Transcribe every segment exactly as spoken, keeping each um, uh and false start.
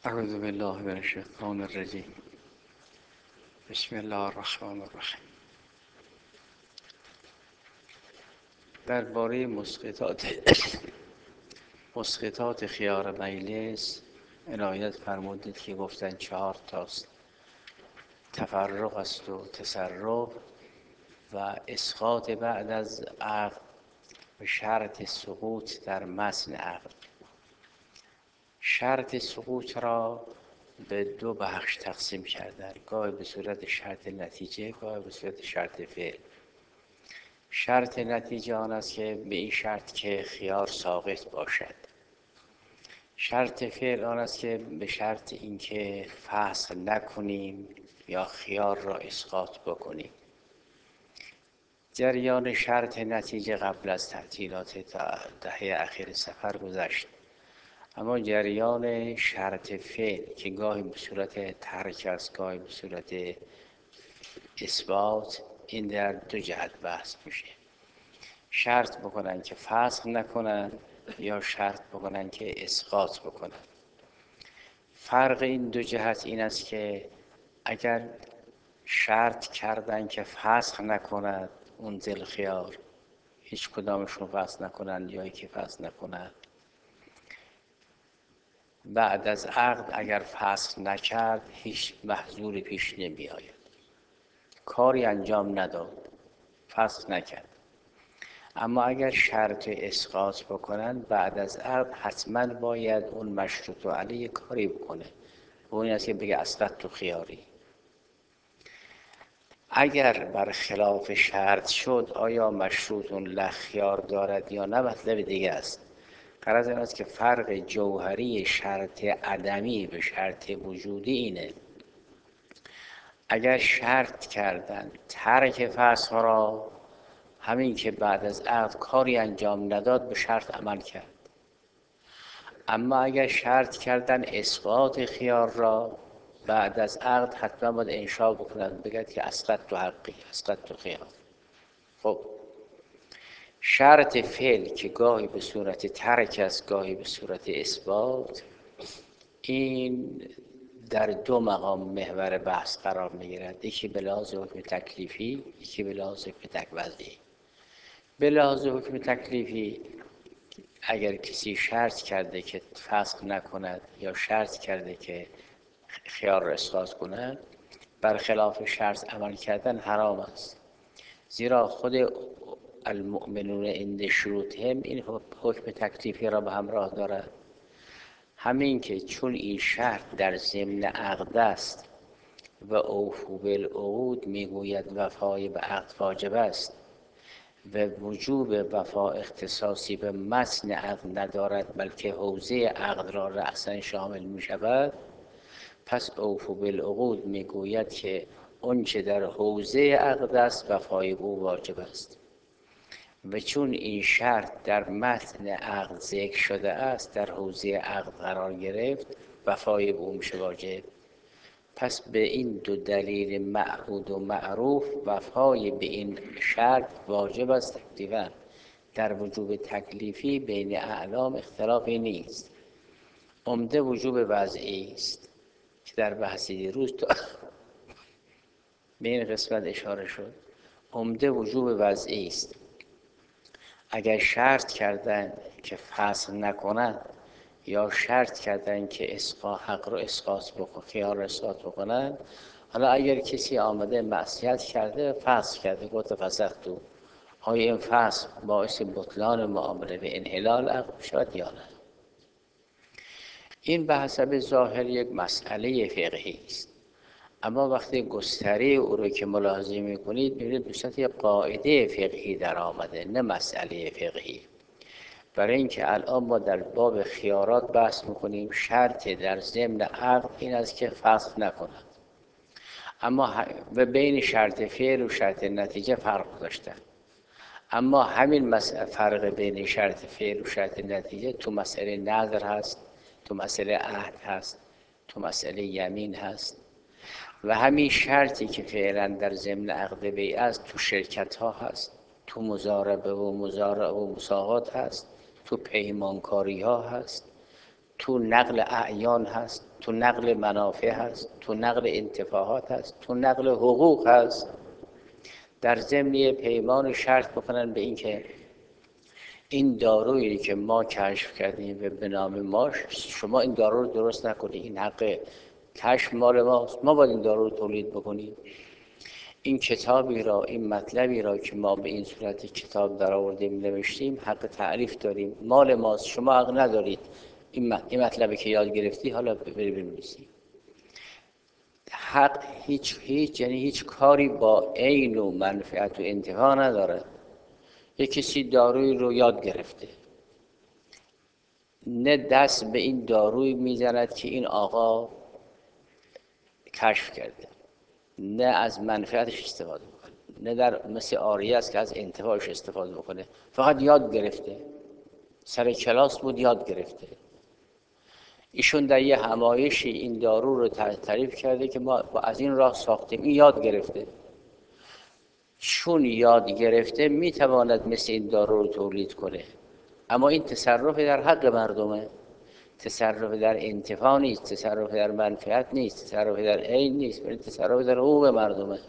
اعوذ بالله من الشیطان الرجیم. بسم الله الرحمن الرحیم. درباره مسقطات مسقطات خیار مجلس عنایت فرمودید که گفتن چهار تاست: تفرق است و تسرب و اسقاط بعد از عقد به شرط سقوط در متن عقد. شرط سقوط را به دو بخش تقسیم کردن، گاهی به صورت شرط نتیجه، گاهی به صورت شرط فعل. شرط نتیجه آن است که به این شرط که خیار ساقط باشد. شرط فعل آن است که به شرط اینکه فسخ نکنیم یا خیار را اسقاط بکنیم. جریان شرط نتیجه قبل از تعطیلات دهه اخیر سفر گذشت، اما جریان شرط فعل که گاهی به صورت ترک است، گاهی به صورت اثبات، این در دو جهت بحث میشه: شرط بکنن که فسخ نکنن یا شرط بکنن که اسقاط بکنن. فرق این دو جهت این است که اگر شرط کردن که فسخ نکنند اون ذوالخیار، هیچ کدامشون فسخ نکنند یا یکی فسخ نکنند، بعد از عقد اگر فسخ نکرد هیچ محظوری پیش نمی آید. کاری انجام نداد، فسخ نکرد. اما اگر شرط اسقاط بکنن بعد از عقد حتما باید اون مشروط علیه کاری بکنه، و این است که بگه اسقط تو خیاری. اگر بر خلاف شرط شد آیا مشروط اون لخیار دارد یا نه مطلب دیگه است. غرض این است که فرق جوهری شرط عدمی به شرط وجودی اینه: اگر شرط کردن ترک فسخ را، همین که بعد از عقد کاری انجام نداد به شرط عمل کرد. اما اگر شرط کردن اسقاط خیار را، بعد از عقد حتما باید انشاء بکنن، بگد که اسقط تو حقی، اسقط تو خیار. خب شرط فعل که گاهی به صورت ترک است، گاهی به صورت اثبات، این در دو مقام محور بحث قرار می‌گیرد: یکی به لحاظ حکم تکلیفی، یکی به لحاظ حکم وضعی. به لحاظ حکم تکلیفی اگر کسی شرط کرده که فسخ نکند یا شرط کرده که خیار را اسقاط کند، برخلاف شرط عمل کردن حرام است، زیرا خود المؤمنون عند شروطهم این حکم تکلیفی را به همراه دارد. همین که چون این شرط در ضمن عقد است و اوفوا بالعقود میگوید وفای به عقد واجب است و وجوب وفا اختصاصی به متن عقد ندارد بلکه حوزه عقد را رأساً شامل می شود، پس اوفوا بالعقود میگوید که اون چه در حوزه عقد است وفای او واجب است. و چون این شرط در متن عقد ذکر شده است، در حوزه عقد قرار گرفت، وفای او میشه واجب. پس به این دو دلیل معهود و معروف وفای به این شرط واجب است تکلیفاً. در وجوب تکلیفی بین اعلام اختلافی نیست. عمده وجوب وضعی است که در بحث دیروز تو به این قسمت اشاره شد. عمده وجوب وضعی است. اگر شرط کردن که فسخ نکنند یا شرط کردن که اسقاط حق رو اسقاط بکن، خیار رو اسقاط بکنن، حالا اگر کسی آمده معصیت کرده، فسخ کرده، گفت فسختو، آیا این فسخ باعث بطلان معامله به انحلال عقد شد یا نه؟ این به حسب ظاهر یک مسئله فقهی است، اما وقتی گستره او رو که ملاحظه می‌کنید می‌بینید به صورت یک قاعده فقهی در آمده، نه مسئله فقهی. برای اینکه الان ما در باب خیارات بحث می‌کنیم، شرط در ضمن عقد این است که فسخ نکند، اما و بین شرط فعل و شرط نتیجه فرق داشته. اما همین مسئله فرق بین شرط فعل و شرط نتیجه تو مسئله نظر هست، تو مسئله عهد هست، تو مسئله یمین هست. و همین شرطی که فعلا در ضمن عقد بیع است تو شرکت ها هست، تو مضاربه و مزارع و مساقات هست، تو پیمانکاری ها هست، تو نقل اعیان هست، تو نقل منافع هست، تو نقل انتفاعات هست، تو نقل حقوق هست. در ضمن پیمان شرط بکنن به این که این دارویی که ما کشف کردیم و به نام ما، شما این دارو رو درست نکنید، این حق کشف مال ماست، ما باید این دارو رو تولید بکنیم. این کتابی را، این مطلبی را که ما به این صورت کتاب در آوردیم نوشتیم، حق تعریف داریم، مال ماست، شما حق ندارید این مطلبی که یاد گرفتی حالا بری بنویسی. حق هیچ هیچ یعنی هیچ کاری با عین و منفعت و انتفاع نداره. یک کسی داروی رو یاد گرفته، نه دست به این داروی میزند که این آقا کشف کرده، نه از منفعتش استفاده بکنه، نه در مثل آریه است که از انتفاعش استفاده بکنه، فقط یاد گرفته، سر کلاس بود یاد گرفته. ایشون در یه همایشی این دارو رو تعریف کرده که ما از این راه ساختیم، این یاد گرفته. چون یاد گرفته میتواند مثل این دارو رو تولید کنه، اما این تصرف در حق مردمه، تصرف در انتفاع نیست، تصرف در منفعت نیست، تصرف در عین نیست، بلکه تصرف در حقوق مردمه.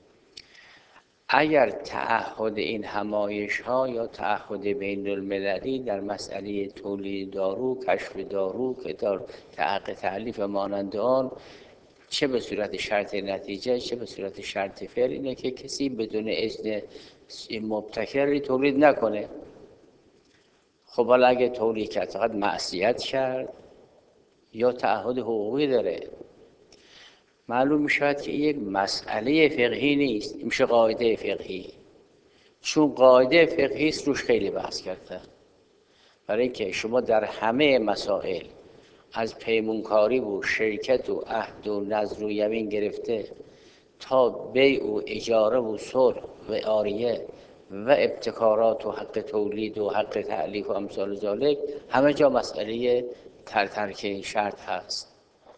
اگر تعهد این همایش ها یا تعهد بین المللی در مسئله تولید دارو، کشف دارو، کتاب تحقیق تألیف مانند آن، چه به صورت شرط نتیجه چه به صورت شرط فعل، اینه که کسی بدون اذن مبتکری تولید نکنه. خب حالا اگه تولید کرد فقط معصیت کرد یا تعهد حقوقی داره؟ معلوم میشود که این یک مسئله فقهی نیست، این میشه قاعده فقهی. چون قاعده فقهی است روش خیلی بحث کرده، برای اینکه شما در همه مسائل از پیمونکاری و شرکت و عهد و نذر و یمین گرفته تا بیع و اجاره و صلح و عاریه و ابتکارات و حق تولید و حق تألیف و امثال ذالک، همه جا مسئله تر ترک شرط هست.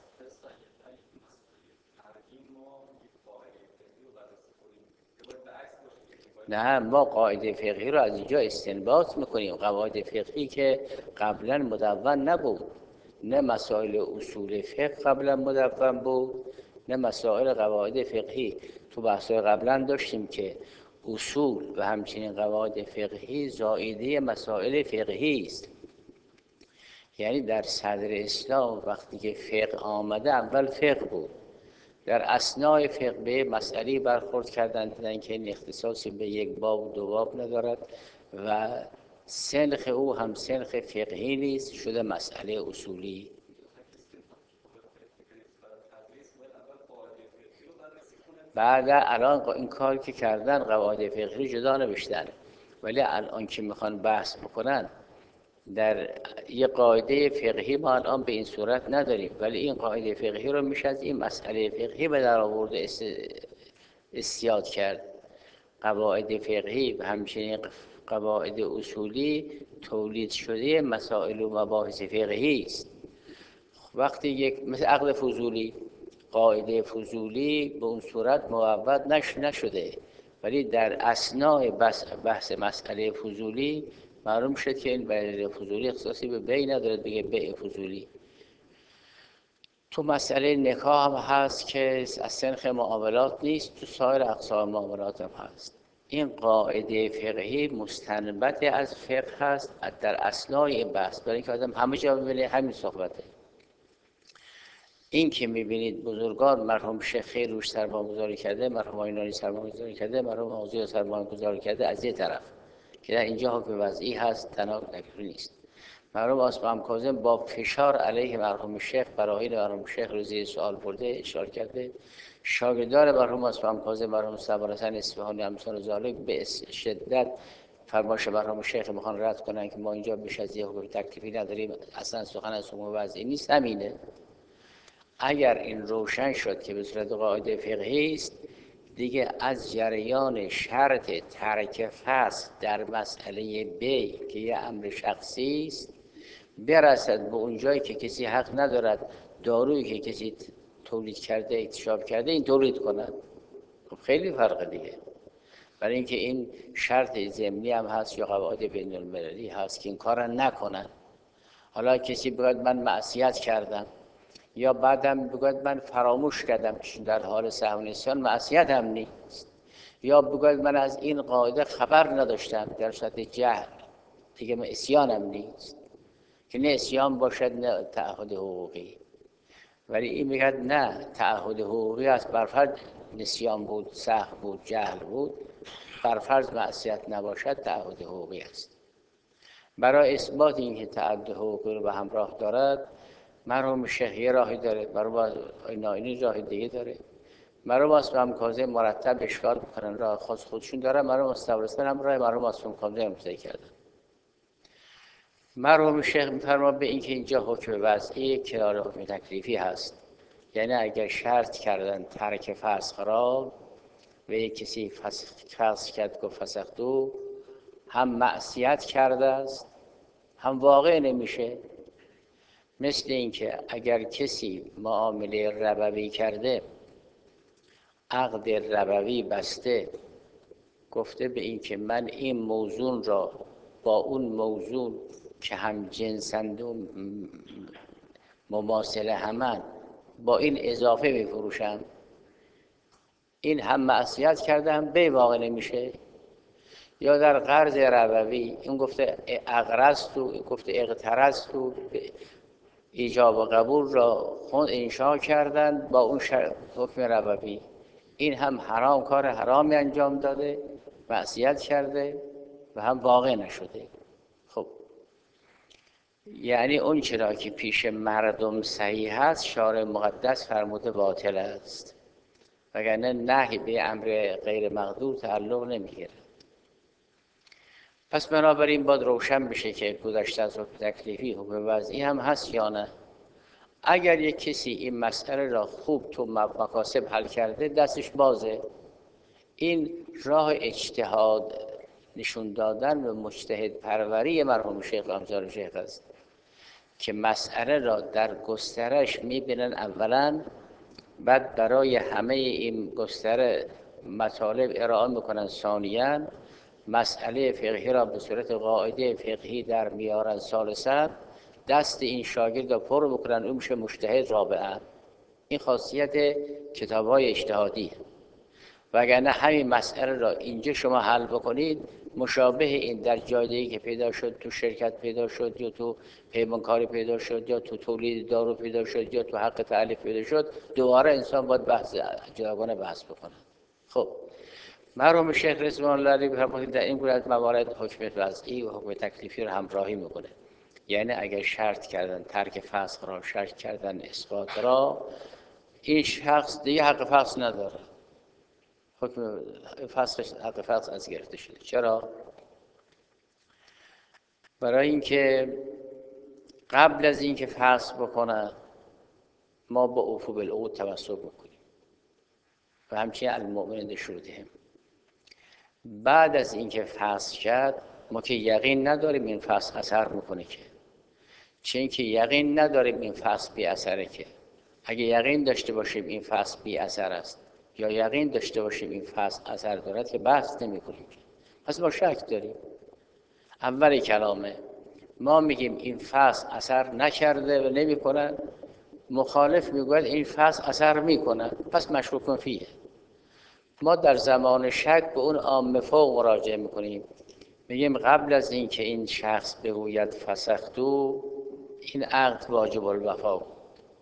نه، ما قاعده فقهی رو از اینجا استنباط میکنیم، قواعد فقهی که قبلا مدون نبود، نه مسائل اصول فقه قبلا مدون بود، نه مسائل قواعد فقهی. تو بحث‌های قبلا داشتیم که اصول و همچنین قواعد فقهی زائیده مسائل فقهی است. یعنی در صدر اسلام وقتی که فقه آمده، اول فقه بود، در اثنای فقه به مسئله برخورد کردن، دیدن که این اختصاصی به یک باب و دو باب ندارد و سنخ او هم سنخ فقهی نیست، شده مسئله اصولی. بعد الان این کار که کردن قواعد فقهی جدا نوشتن، ولی الان که میخوان بحث بکنن در یه قاعده فقهی ما الان به این صورت نداریم، ولی این قاعده فقهی رو میشه از این مسئله فقهی به در آورده استیاد کرد. قواعد فقهی و همچنین قواعد اصولی تولید شده مسائل و مباحث فقهی است. وقتی یک مثل عقد فضولی، قاعده فضولی به اون صورت موعد نش نشده، ولی در اثنای بحث, بحث مسئله فضولی معلوم شد که این بیع فضولی اختصاصی به بیع ندارد، بگه بیع فضولی. تو مسئله نکاح هم هست که از سنخ معاملات نیست، تو سایر اقسام معاملات هم هست. این قاعده فقهی مستنبط از فقه هست در اثنای بحث، برای اینکه آدم همه جا ببینه همین صحبته. این که میبینید بزرگان مرحوم شیخ خیلی روش سرمایه‌گذاری کرده، مرحوم آینانی سرمایه‌گذاری کرده، مرحوم آذی سرمایه‌گذاری کرده از یه طرف که در اینجا حکم وضعی هست، تناقض نیست. مرحوم آصفهانی کاظم با فشار علیه مرحوم شیخ برای مرحوم شیخ رو زیر سوال برده، اشاره کرده. شاگردان مرحوم آصفهانی کاظم، مرحوم صبر حسن اصفهانی امثال ذالک به شدت فرمایش مرحوم شیخ میخوان رد کنن که ما اینجا بیش از یه حکم تکلیفی نداریم، اصلا سخن از حکم وضعی نیست. همینه. اگر این روشن شد که به صورت قاعده فقهی است، دیگه از جریان شرط ترک فسخ در مسئله بیع که یه امر شخصی است برسد به اون جایی که کسی حق ندارد دارویی که کسی تولید کرده، اکتشاف کرده، این تولید کند. خب خیلی فرق دیگه، برای اینکه این شرط ضمنی هم هست یا قواعد بین المللی هست که این کار نکنن. حالا کسی بگه من معصیت کردم یا بعدم بگوید من فراموش کردم، چون در حال سهو و نسیان معصیت هم نیست. یا بگوید من از این قاعده خبر نداشتم، در صورت جهل دیگه من اسیانم نیست، که نه اسیان باشد نه تعهد حقوقی. ولی این میگه نه، تعهد حقوقی است، برفرض نسیان بود، سهو بود، جهل بود، برفرض معصیت نباشد تعهد حقوقی است. برای اثبات اینکه تعهد حقوقی رو به همراه دارد، مرحوم شیخ یه راهی داره، مرحوم ناینی راه دیگه داره، مرحوم اسلام کاظم مرتب اشکال میکنن، راه خاص خودشون دارن، مرحوم مستورستان هم راه مرحوم اسلام کاظم امضا کردن. مرحوم شیخ میفرما به اینکه اینجا حکم وضعی کنار حکم تکلیفی هست، یعنی اگر شرط کردن ترک فسخ را و یک کسی فسخ کرد گفت فسختو، هم معصیت کرده است هم واقع نمیشه. مثل اینکه اگر کسی معامله ربوی کرده، عقد ربوی بسته، گفته به این که من این موزون را با اون موزون که هم جنسند و مماثل همن با این اضافه میفروشم، این هم معصیت کرده هم بی واقع نمیشه. یا در قرض ربوی این گفته اقرضت و گفته اقترضت و ایجاب و قبول را خود انشا کردن با اون حکم ربوی، این هم حرام، کار حرامی انجام داده، معصیت کرده و هم واقع نشده. خب یعنی اون چرا که پیش مردم صحیح هست، شارع مقدس فرموده باطل است، وگرنه نهی به امر غیر مقدور تعلق نمیگیره. پس بنابراین باید روشن بشه که گذشته از حکم تکلیفی حکم وضعی هم هست یا نه. اگر یک کسی این مسئله را خوب تو مکاسب حل کرده، دستش بازه. این راه اجتهاد نشون دادن و مجتهد پروری مرحوم شیخ امثال شیخ است که مسئله را در گسترش میبینن اولا، بعد برای همه این گستره مطالب ارائه میکنن ثانیاً، مسئله فقهی را به صورت قاعده فقهی در میارن ثالثاً، دست این شاگرد را پر بکنن، اون میشه مجتهد رابعاً. این خاصیت کتاب‌های اجتهادی. وگرنه همین مسئله را اینجا شما حل بکنید، مشابه این در جای دیگه که پیدا شد، تو شرکت پیدا شد یا تو پیمانکاری پیدا شد یا تو تولید دارو پیدا شد یا تو حق تعلیف پیدا شد، دوباره انسان باید بحث جداگانه بحث بکنه. خب مرحوم شیخ رضوان الله علیه فرمودند در این گونه از موارد حکم وضعی و حکم تکلیفی را همراهی میکنه. یعنی اگر شرط کردن ترک فسخ را، شرط کردن اسقاط را، این شخص دیگه حق فسخ نداره، حکم فسخش حق فسخ از گرفته شده. چرا؟ برای اینکه قبل از اینکه فسخ بکنه ما با اوفو بالعقود تمسک میکنیم و همچنین المؤمنین شروطهم. بعد از اینکه فسخ کرد ما که یقین نداریم این فسخ اثر میکنه، که چون که یقین نداریم این فسخ بی اثره. که اگه یقین داشته باشیم این فسخ بی اثر است یا یقین داشته باشیم این فسخ اثر دارد، که بحث نمی کنیم. پس ما شک داریم. اول کلامه ما میگیم این فسخ اثر نکرده و نمی کنن، مخالف میگوید این فسخ اثر میکنه، پس مشکوک فیه. ما در زمان شک به اون عام فوق مراجعه میکنیم، میگیم قبل از این که این شخص بگوید فسختو، این عقد واجب الوفا بود.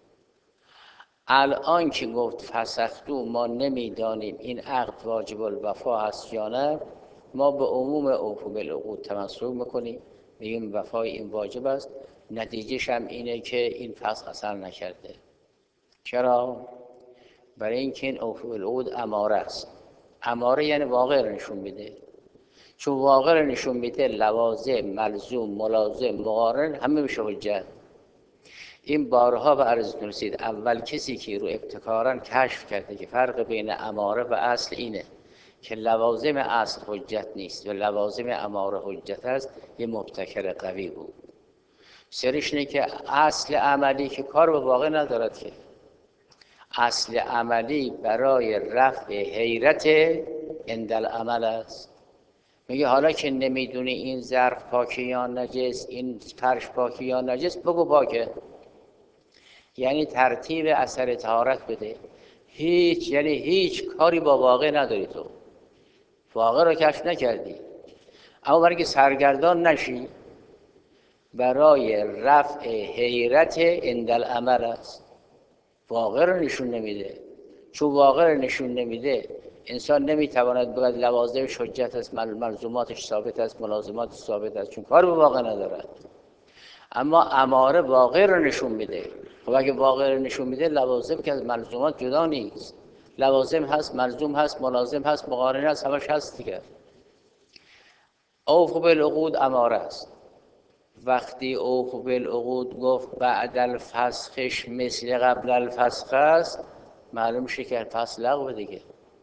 الان که گفت فسختو ما نمیدانیم این عقد واجب الوفا هست یا نه، ما به عموم اوفو بالعقود تمسک میکنیم، میگیم وفای این واجب است. نتیجهش هم اینه که این فسخ اثر نکرده. چرا؟ برای اینکه این اوفو بالعقود اماره است. اماره یعنی واقع رو نشون میده. چون واقع رو نشون میده، لوازم، ملزوم، ملازم، مقارن همه میشه حجت. این بارها به عرضتون رسید. اول کسی که رو ابتکارا کشف کرده که فرق بین اماره و اصل اینه که لوازم اصل حجت نیست و لوازم اماره حجت است، یه مبتکر قوی بود. سرش اینه که اصل عملی که کار به واقع ندارد، که اصل عملی برای رفع حیرت عند العمل است. میگه حالا که نمیدونی این ظرف پاکه یا نجس، این فرش پاکه یا نجس، بگو پاکه. یعنی ترتیب اثر طهارت بده. هیچ یعنی هیچ کاری با واقع نداری، تو واقع رو کشف نکردی، اما برای که سرگردان نشی برای رفع حیرت عند العمل است. واقع رو نشون نمیده، چون واقع رو نشون نمیده انسان نمیتواند بگوید لوازم حجت است، ملزوماتش ثابت است، ملازماتش ثابت است، چون کار به واقع ندارد. اما اماره واقع رو نشون میده. خب اگه واقع رو نشون میده، لوازم که از ملزومات جدا نیست، لوازم هست، ملزوم هست، ملازم هست، مقارن هست، همش هست دیگه. اوفوا بالعقود اماره است. وقتی اوفوا بالعقود گفت بعد الفسخش مثل قبل الفسخ است، معلوم میشه که فسخ لغو دیگه.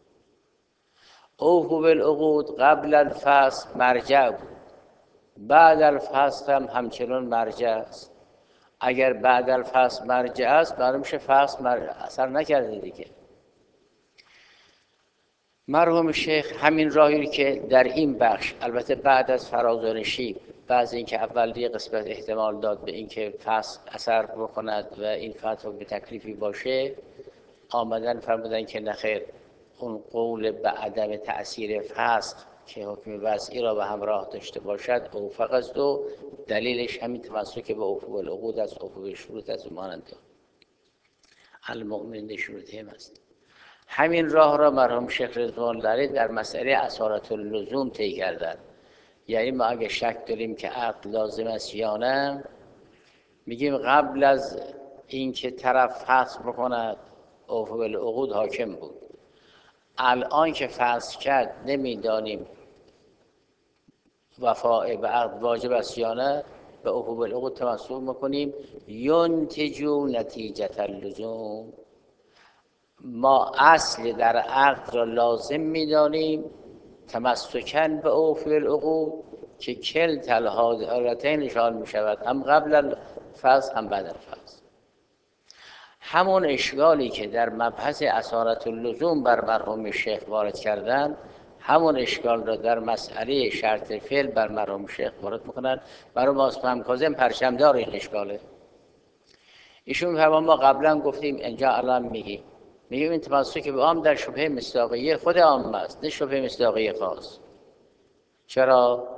اوفوا بالعقود قبل الفسخ مرجع بود، بعد الفسخ هم همچنان مرجع است. اگر بعد الفسخ مرجع است، معلوم میشه فسخ اثر نکرده دیگه. مرحوم شیخ همین راهی که در این بخش، البته بعد از فرازانشی، بعض اینکه اول یه قسمت احتمال داد به اینکه فسخ اثر بکند و این فتوا به تکلیفی باشه، آمدن فرمودن که نخیر، اون قول به عدم تأثیر فسخ که حکم وضعی را به همراه داشته باشد اوفق است و دلیلش همین تمسک به اوفوا بالعقود است، اوفوا بالشروط است و مانند المؤمن بشروطهم است. همین راه را مرحوم شیخ رضوان الله علیه در مسئله اصالت اللزوم طی کردند. یعنی ما اگه شک داریم که عقد لازم است یا نه، میگیم قبل از اینکه طرف فسخ بکند اوفوا بالعقود حاکم بود. الان که فسخ کرد نمیدانیم وفاء به عقد واجب است یا نه، به اوفوا بالعقود تمسک میکنیم. ینتجو نتیجه اللزوم، ما اصل در عقد را لازم میدانیم تمسکن به اوفوا بالعقود که کلتا الحالتین نشان میشود، هم قبل الفسخ هم بعد الفسخ. همون اشکالی که در مبحث اصالت اللزوم بر مرحوم شیخ وارد کردن، همون اشکال را در مسئله شرط فعل بر مرحوم شیخ وارد میکنن. مرحوم اسماعیل کاظم پرچمدار این اشکاله. ایشون میفرمان ما قبلا گفتیم، اینجا الان میگیم میگیم این تمسک به عام در شبهه مصداقیه خود عام است، نه شبهه مصداقیه خاص. چرا؟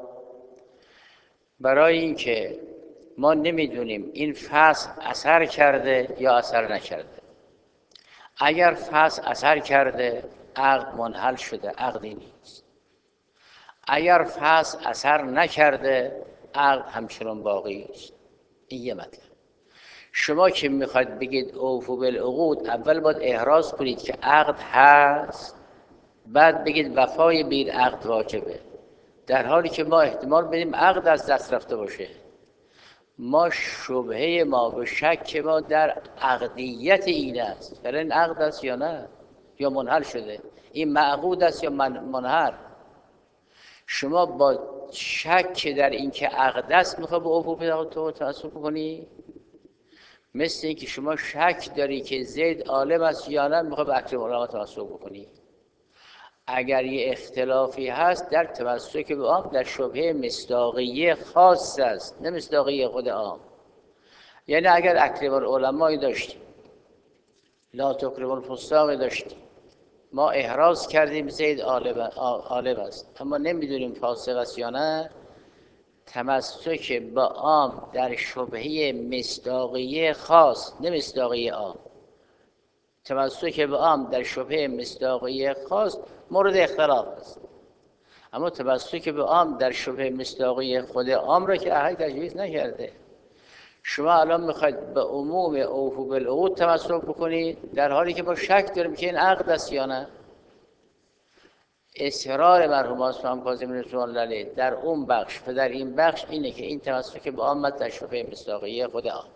برای اینکه ما نمیدونیم این فسخ اثر کرده یا اثر نکرده. اگر فسخ اثر کرده عقد منحل شده، عقدی نیست. اگر فسخ اثر نکرده عقد همچنان باقی است. این یه مطلب. شما که میخواید بگید اوفوا بالعقود، اول باید احراز کنید که عقد هست، بعد بگید وفای بین عقد واجبه، در حالی که ما احتمال بدیم عقد از دست رفته باشه. ما شبهه ما و شک ما در عقدیت این است، در این عقد است یا نه، یا منحل شده، این معقود است یا منحل. شما با شک در این که عقد است میخوای به اوفوا بالعقود تمسک بکنی، مثل اینکه شما شک داری که زید عالم است یا نه، میخوای به اکرم العلماء تمسک بکنی. اگر یه اختلافی هست در تمسک به عام، در شبهه مصداقیه خاص است، نه مصداقیه خود عام. یعنی اگر اکرم العلماء داشتیم، لا تکرم الفساق داشتیم، ما احراز کردیم زید عالم است اما نمیدونیم فاسق است یا نه، تمسک به عام در شبهه مصداقیه خاص، نه مصداقیه عام، تمسک به عام در شبهه مصداقیه خاص مورد اختلاف است. اما تمسک به عام در شبهه مصداقیه خود عام را که احد تجویز نکرده. شما الان میخواید به عموم اوفوا بالعقود تمسک بکنید در حالی که ما شک داریم که این عقد است یا نه. اصرار مرحوم اسماعیل کاظم رضوان الله علیه در اون بخش و در این بخش اینه که این تمسک به عام در شبهه مصداقیه خود عام.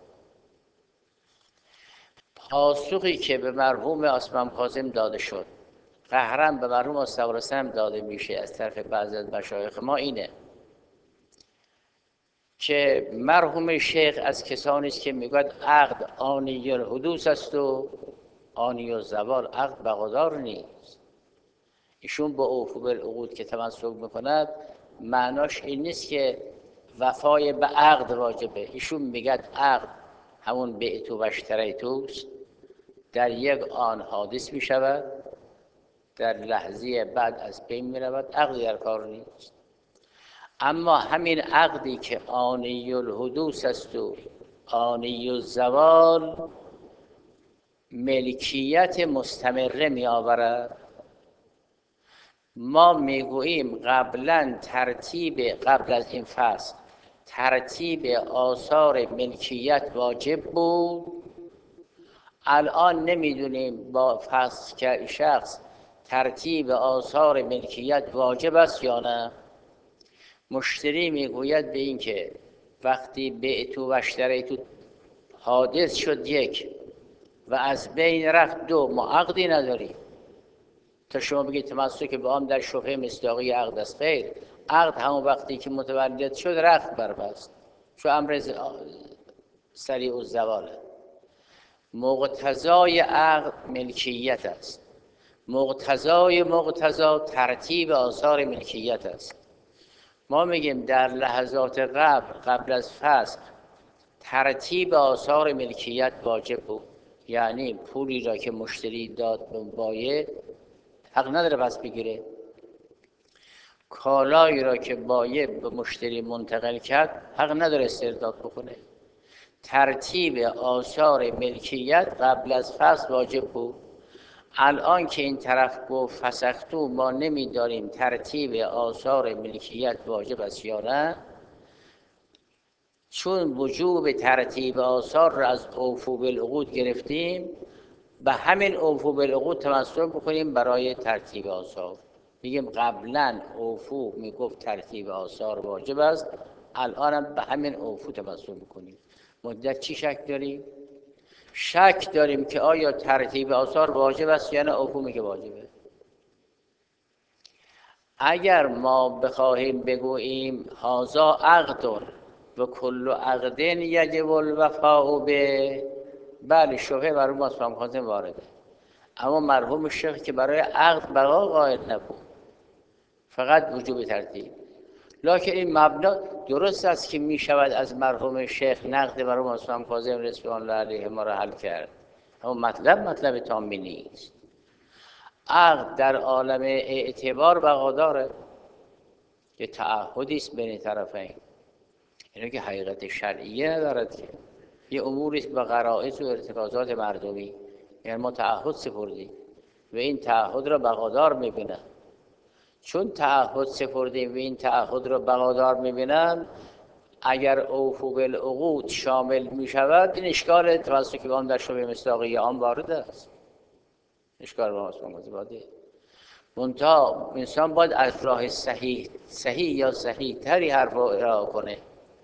پاسخی که به مرحوم اسماعیل کاظم داده شد، قهراً به مرحوم استوارسی هم داده میشه از طرف بعضی از مشایخ ما، اینه که مرحوم شیخ از کسانی است که میگوید عقد آنی الحدوث است و آنی الزوال، عقد بقادار نیست. ایشون با اوفوا بالعقود که تمسک میکند معناش این نیست که وفای به عقد واجبه. ایشون میگه عقد همون بعتو و اشتریتوست، در یک آن حادث می شود، در لحظه بعد از بین می رود، عقدی در کار نیست. اما همین عقدی که آنی الحدوث است و آنی الزوال، ملکیت مستمره می آورد. ما میگوییم قبلا ترتیب، قبل از این فصل ترتیب آثار ملکیت واجب بود، الان نمیدونیم با فصل که شخص ترتیب آثار ملکیت واجب است یا نه. مشتری میگوید به این که وقتی بعتو و اشتریتو حادث شد یک و از بین رفت دو، ما عقدی نداریم. تا شما بگید تمسک به آن در شبهه مصداقی عقد است، خیر، عقد همون وقتی که متولد شد رفت بربست، چون امر سریع الزواله. مقتضای عقد ملکیت است، مقتضای مقتضا ترتیب آثار ملکیت است. ما میگیم در لحظات قبل قبل از فسخ ترتیب آثار ملکیت واجب بود، یعنی پولی را که مشتری داد به بایع حق نداره پس بگیره، کالایی را که بایع به مشتری منتقل کرد حق نداره استرداد بکنه. ترتیب آثار ملکیت قبل از فسخ واجب بود. الان که این طرف گفت فسختو، ما نمیداریم ترتیب آثار ملکیت واجب است یا نه، چون وجوب ترتیب آثار را از اوفو بالعقود گرفتیم، به همین اوفو بالعقود تمسک بکنیم برای ترتیب آثار. میگیم قبلا اوفو میگفت ترتیب آثار واجب است، الان هم به همین اوفو تمسک بکنیم. مدت چی شک داریم؟ شک داریم که آیا ترتیب آثار واجب است یا نه اوفو میگه واجبه. اگر ما بخواهیم بگوییم هذا عقد و کل عقد یجب الوفاء به، بله شبهه بر ما اسلام خازم وارده، اما مرحوم شیخ که برای عقد بقا قائل نبود، فقط وجوب ترتیب. لکن این مبنا درست است که می شود از مرحوم شیخ نقد مرحوم اسلام خازم رضوان الله علیه ما را حل کرد، اما مطلب مطلب تامی نیست. عقد در عالم اعتبار بقا داره که تعهدی است بین طرفین، اینه که حقیقت شرعیه ندارد، که یه اموری است به غرائز و ارتکازات مردمی. یعنی ما تعهد سپردیم و این تعهد را بقادار میبینن، چون تعهد سپردیم و این تعهد را بقادار میبینن، اگر اوفو بالعقود شامل میشود این اشکال تمسک به آن در شبهه مصداقی آن وارد است، اشکال به ما واده. منتها انسان باید از راه صحیح صحیح یا صحیح تری حرف را ارائه کنه.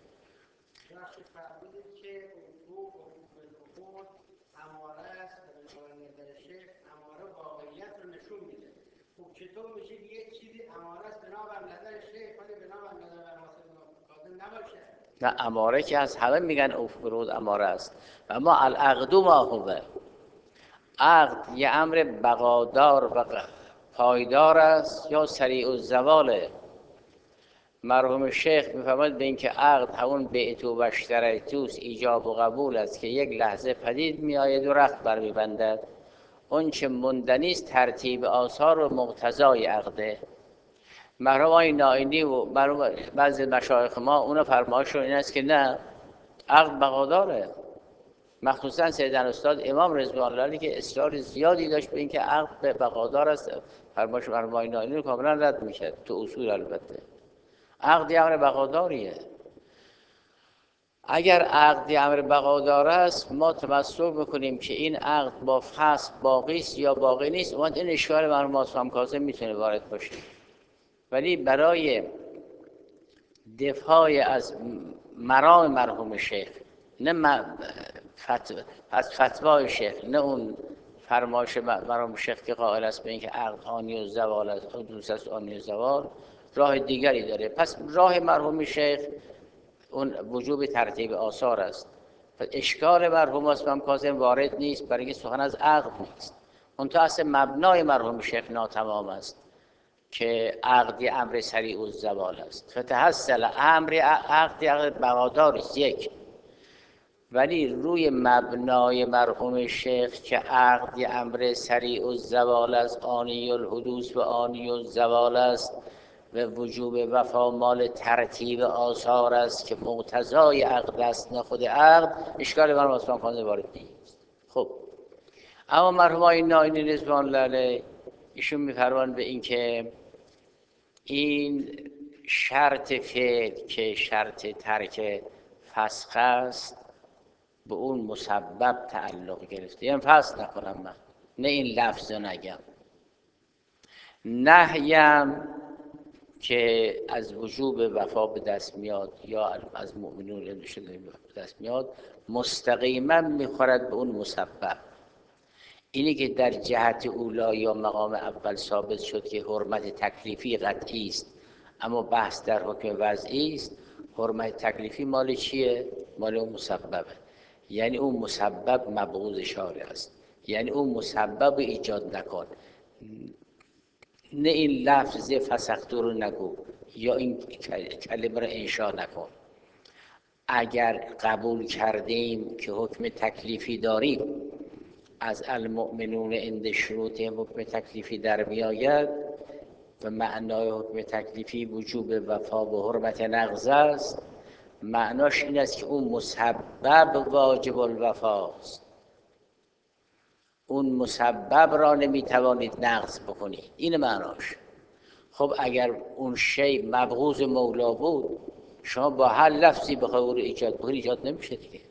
چطور میشه یک چیزی اماره است بنابر نظر شیخ ولی بنابر نظر کاظم نباشه؟ نه، اماره که از همه میگن اوفرود اماره است، و اما العقد ما هو، عقد یه امر بقادار و پایدار است یا سریع الزواله. مرحوم شیخ میفرماید به اینکه عقد همون بعتو و اشتریتوست، ایجاب و قبول است که یک لحظه پدید میآید و رخت بر میبندد. اون چه مندنی است ترتیب آثار و مقتضای عقده. مرحوم آقای نائینی و مرحوم بعضی مشایخ ما اونا فرمایششون این است که نه، عقد بقاداره. مخصوصا سیدن استاد امام رضوان الله علیه که اصرار زیادی داشت به اینکه عقد به بقادار است، فرمایش مرحوم آقای نائینی رو کاملا رد میکرد تو اصول. البته عقد امر بقاداریه. اگر عقد امر بقادار است، ما تمسک میکنیم که این عقد با فسخ باقی است یا باقی نیست. اون این اشکال مرحوم اسلام کاظم میتونه وارد باشه، ولی برای دفاع از مرام مرحوم شیخ، نه از فتوای شیخ، نه اون فرمایش مرحوم شیخ که قائل است به اینکه عقد آنی و زوال است، حدوث است آنی و زوال، راه دیگری داره. پس راه مرحوم شیخ اون وجوب ترتیب آثار است. اشکال مرحوم اسلام کاظم وارد نیست، برای اینکه سخن از عقد نیست. منتها اصل مبنای مرحوم شیخ ناتمام است که عقدی امر سریع الزوال است. فتحصل امر عقدی عقد بقادار است. یک، ولی روی مبنای مرحوم شیخ که عقد یه امر سریع الزوال است، آنی الحدوث و آنی الزوال است و وجوب وفا مال ترتیب آثار است که مقتضای عقد است نه خود عقد، اشکال مرحوم عثمان خان وارد نیست. خب اما مرحوم آقای ناینی رضوان الله علیه ایشون میفرمان به این که این شرط فعل که شرط ترک فسخ است به اون مسبب تعلق گرفته، یعنی فسخ نکنم من، نه این لفظ رو نگم. نهیم که از وجوب وفا به دست میاد یا از مؤمنون اندیشه به دست میاد مستقیما میخورد به اون مسبب. اینی که در جهت اولا یا مقام اول ثابت شد که حرمت تکلیفی قطعی است اما بحث در حکم وضعی است، حرمت تکلیفی مال چیه؟ مال اون مسببه. یعنی اون مسبب مبغوض شارع است، یعنی اون مسبب ایجاد نکن، نه این لفظ فسختو رو نگو یا این کلمه رو انشا نکن. اگر قبول کردیم که حکم تکلیفی داریم، از المؤمنون عند شروط حکم تکلیفی در میآید و معنای حکم تکلیفی وجوب وفا و حرمت نقض است، معناش این است که اون مسبب واجب الوفاست، اون مسبب را نمیتوانید نقض بکنید، این معناش. خب اگر اون شی مبغوض مولا بود، شما با هر لفظی بخوای او رو ایجاد بکنید ایجاد نمیشه دیگه.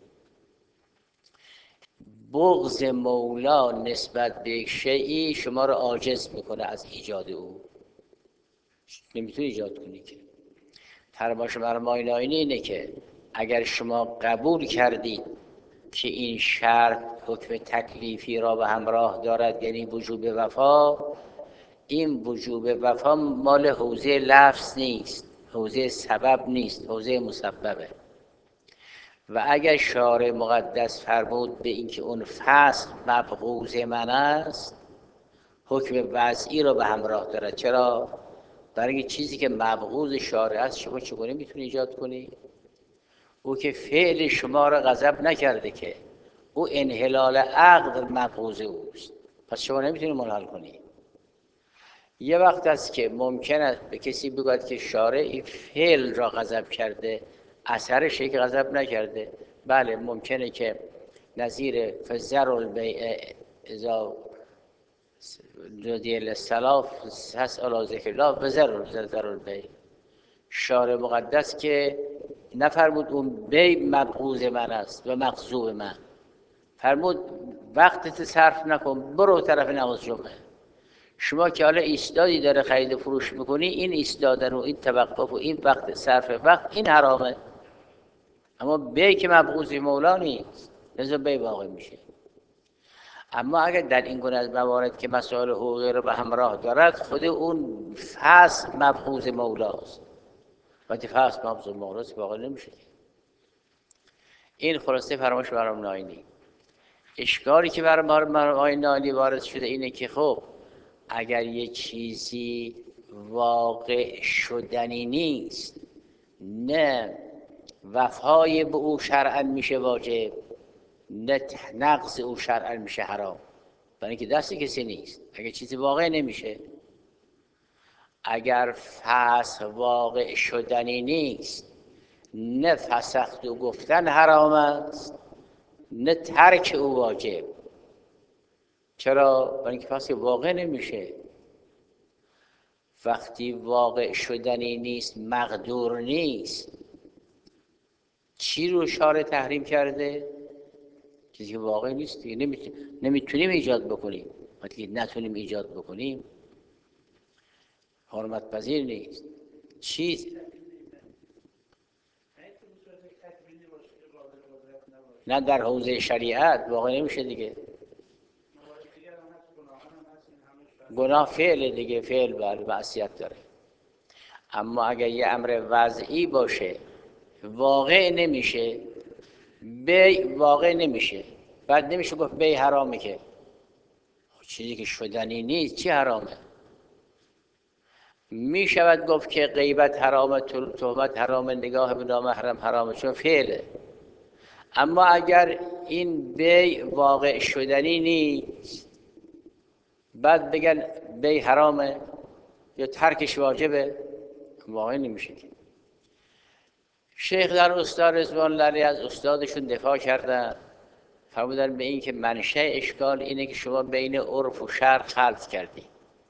بغض مولا نسبت به یک شیئی شما رو عاجز میکنه از ایجاد او، نمیتونی ایجاد کنی که. فرمایش مرحوم آقای ناینی اینه که اگر شما قبول کردید که این شرط حکم تکلیفی را به همراه دارد، یعنی وجوب وفا، این وجوب وفا مال حوزه لفظ نیست، حوزه سبب نیست، حوزه مسببه. و اگر شارع مقدس فرمود به اینکه اون فسق مبغوض من است، حکم وضعی را به همراه دارد. چرا؟ برای اینکه چیزی که مبغوض شارع است شما چگونه میتونی ایجاد کنی؟ او که فعل شما را غضب نکرده، که او انحلال عقد مبغوض اوست، پس شما نمیتونی منحل کنی. یه وقت است که ممکن است به کسی بگوید که شارع این فعل را غضب کرده، اثرش که غضب نکرده. بله ممکنه که نظیر فزر البیع اذا جدی للسلاف تسأل ذکر الله فزر فزر البیع، شارع مقدس که نفرمود اون بیع مبغوض من است و مغضوب من، فرمود وقتت صرف نکن، برو طرف نماز جمعه. شما که حالا ایستادی داره خرید و فروش میکنی، این ایستادن و این توقف و این وقت صرف وقت این حرامه، اما بیع که مبغوض مولا نیست، لذا بیع واقع میشه. اما اگر در این گونه از موارد که مسائل حقوقی رو به همراه دارد، خود اون فسق مبغوض مولاست، وقتی فسق مبغوض مولاست واقع نمیشه. این خلاصه فرمایش مرحوم ناینی. اشکالی که بر مرحوم آقای ناینی وارد شده اینه که خب اگر یه چیزی واقع شدنی نیست، نه وفای به او شرعاً میشه واجب، نه نقض او شرعاً میشه حرام، برای اینکه دست کسی نیست. اگر چیزی واقع نمیشه، اگر فسخ واقع شدنی نیست، نه فسخت و گفتن حرام است، نه ترک او واجب. چرا؟ برای اینکه فسخ واقع نمیشه. وقتی واقع شدنی نیست، مقدور نیست، چی رو شارع تحریم کرده؟ چیزی که واقع نیست دیگه، نمیتونیم ایجاد بکنیم. وقتی نتونیم ایجاد بکنیم حرمت پذیر نیست. چیز نه در حوزه شریعت واقع نمیشه دیگه. گناه فعل دیگه، فعل بر معصیت داره. اما اگر یه امر وضعی باشه واقع نمیشه، بیع واقع نمیشه، بعد نمیشه گفت بیع حرامه، که چیزی که شدنی نیست چی حرامه؟ میشود گفت که غیبت حرامه، تهمت حرامه، نگاه به نامحرم حرامه، چون فعله. اما اگر این بی واقع شدنی نیست، بعد بگن بی حرامه یا ترکش واجبه، واقع نمیشه که. شیخ در استاد رضوان الله علیه از استادشون دفاع کردن، فرمودن به این که منشأ اشکال اینه که شما بین عرف و شرع خلط کردی.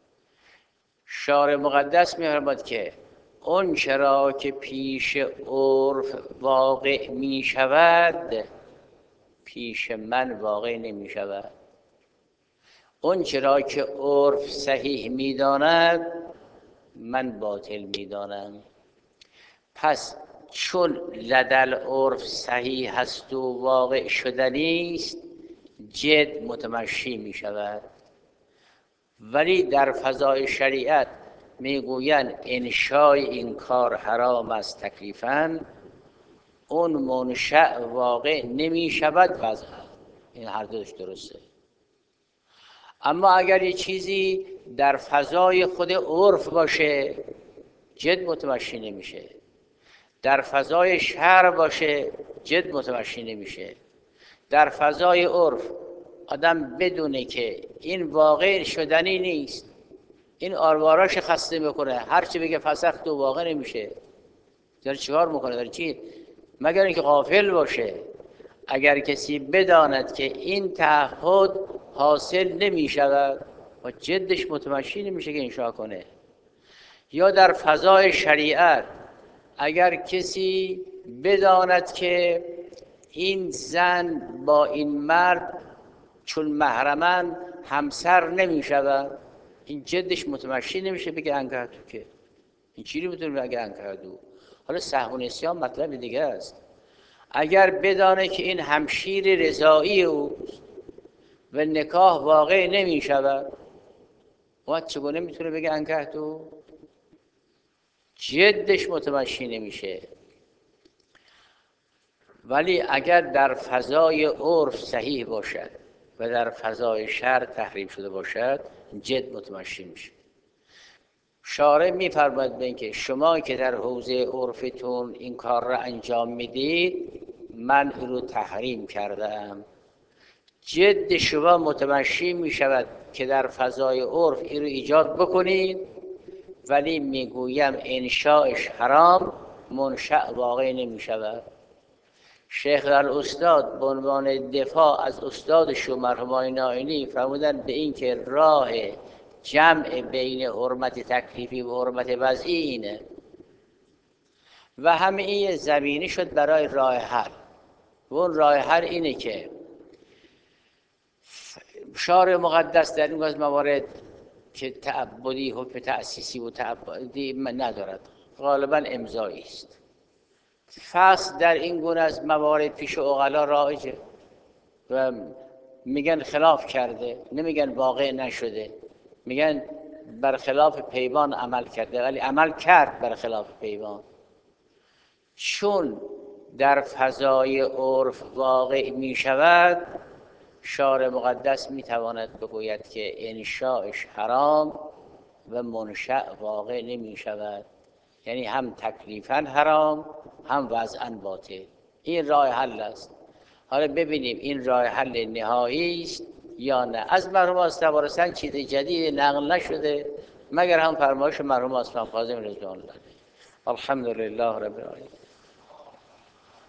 شارع مقدس می‌فرماید که اون چرا که پیش عرف واقع می شود پیش من واقع نمی شود. اون چرا که عرف صحیح می داند من باطل می دانم. پس چون لدل عرف صحیح هست و واقع شدنی است، جد متمشی می شود. ولی در فضای شریعت میگویند انشای این کار حرام است تکلیفاً، اون منشأ واقع نمی شود وضع. این هر دوش درسته. اما اگر یه چیزی در فضای خود عرف باشه جد متمشی نمیشه، در فضای شرع باشه جد متمشی نمیشه. در فضای عرف آدم بدونه که این واقع شدنی نیست، این آرواراش خسته میکنه، هر چی بگه فسخت و واقع نمیشه، داره چیکار میکنه؟ داره چی؟ مگر اینکه غافل باشه. اگر کسی بداند که این تعهد حاصل نمیشود و جدش متمشی نمیشه که انشاء کنه. یا در فضای شریعت اگر کسی بداند که این زن با این مرد چون محرمن همسر نمیشود، این جدش متمشی نمیشه بگه انکحتو. که این چیزی میتونه بگه انکحتو. حالا سهو و نسیان مطلب دیگه است. اگر بدانه که این همشیر رضایی اوست و نکاح واقع نمیشود، وقت چگونه میتونه بگه انکحتو؟ جدش متمشی نمیشه. ولی اگر در فضای عرف صحیح باشد و در فضای شرع تحریم شده باشد جد متمشی میشه. شارع میفرماید به اینکه شما که در حوزه عرفتون این کار را انجام میدید من این رو تحریم کردم. جد شما متمشی میشود که در فضای عرف این رو ایجاد بکنید، ولی میگویم انشاءش حرام، منشأ واقع نمیشود. شیخ الاستاد به عنوان دفاع از استادشون مرحوم آقای نائینی فرمودن به این که راه جمع بین حرمت تکلیفی و حرمت وضعی اینه و همه این زمینی شد برای راه حل. و اون راه حل اینه که شارع مقدس در این از موارد که تعبدی حکم تأسیسی و تعبدی ندارد، غالبا امضایی است. فصل در این گونه از موارد پیش عقلا رایجه و میگن خلاف کرده، نمیگن واقع نشده، میگن برخلاف پیمان عمل کرده، ولی عمل کرد برخلاف پیمان. چون در فضای عرف واقع می شود، شارع مقدس می تواند بگوید که انشاءش حرام و منشأ واقع نمی شود، یعنی هم تکلیفاً حرام هم وضعاً باطل. این راه حل است. حالا ببینیم این راه حل نهایی است یا نه. از مرحوم از تبارستان چیز جدید نقل نشده مگر هم فرمایش مرحوم اسلام کاظم رضوان الله. الحمدلله رب العالمین.